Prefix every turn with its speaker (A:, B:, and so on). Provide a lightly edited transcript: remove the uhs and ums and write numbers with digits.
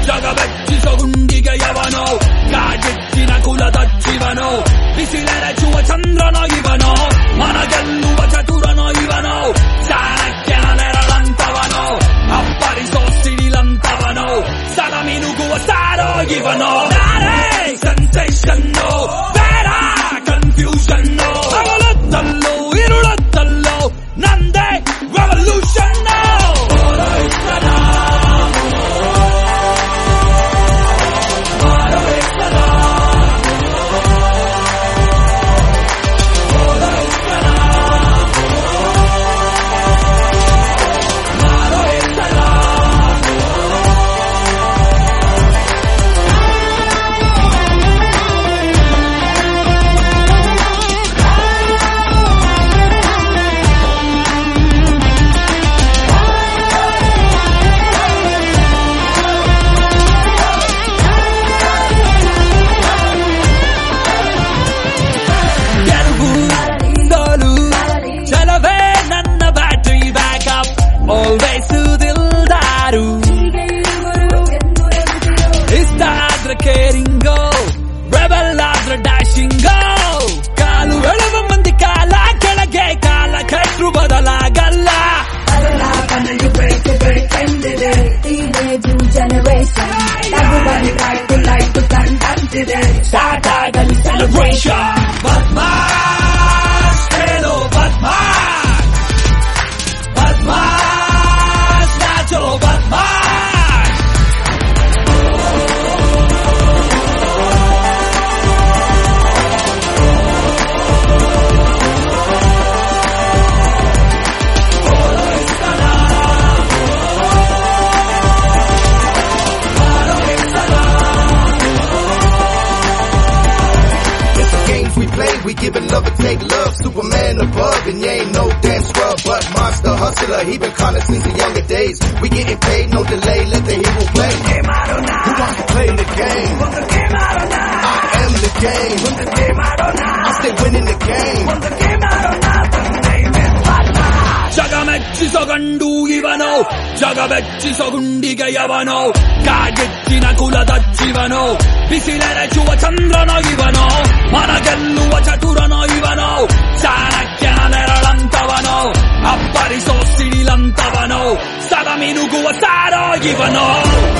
A: ಜಗ ಬೆಚ್ಚಿಸೋ ಗುಂಡಿಗೆ ಯವನೋ ಕಾಗೆತ್ತಿನ ಕುಲದ ಜೀವನೋ ಬಿಸಿಲೆರಚುವ ಚಂದ್ರನೋ ಇವನೋ ಮನ ಗೆಲ್ಲುವ ಚತುರನೋ ಇವನೋ ಚಾಣಕ್ಯನ ನೆರಳಂತವನೋ ಅಪ್ಪರಿಸೋ ಸಿಡಿಲಂತವನೋ ಸಲ ಮಿನುಗುವ ಸಾರೋ ಇವನೋ ಸೆನ್ಸೇಷನ್ನೋ ಬೇಡ ಕನ್ಫ್ಯೂಷನ್ನೋ ಹಗಲೊತ್ತಲ್ಲೋ ಇರುಳತ್ತಲ್ಲೋ ನಂದೇ ರೆವಲ್ಯೂಷನ್ನೋ Always to dildaru Istadra caringo Rebel adra dashingo Kalu elava mandi kala kelage kala ketru badalagalla
B: Adala kanalu break endide Teenage new generation Everybody try to like to stand today
A: Start agali celebration Badmash hello badmash Badmash
C: We giving love and take love, Superman above, and you ain't no damn scrub, but monster hustler, he been calling since the younger days. We getting paid, no delay, let the hero play. Who wants to play the game? I am the game. I'm still winning the game.
A: ಜಗ ಮೆಚ್ಚಿಸೋ ಗಂಡು ಇವನೋ ಜಗ ಬೆಚ್ಚಿಸೋ ಗುಂಡಿಗೆ ಯವನೋ ಕಾಗೆತ್ತಿನ ಕುಲದ ಜೀವನೋ ಬಿಸಿಲೆರಚುವ ಚಂದ್ರನೋ ಇವನೋ ಮನ ಗೆಲ್ಲುವ ಚತುರನೋ ಇವನೋ ಚಾಣಕ್ಯನ ನೆರಳಂತವನೋ ಅಪ್ಪರಿಸೋ ಸಿಡಿಲಂತವನೋ ಸದ ಮಿನುಗುವ ಸಾರೋ ಇವನೋ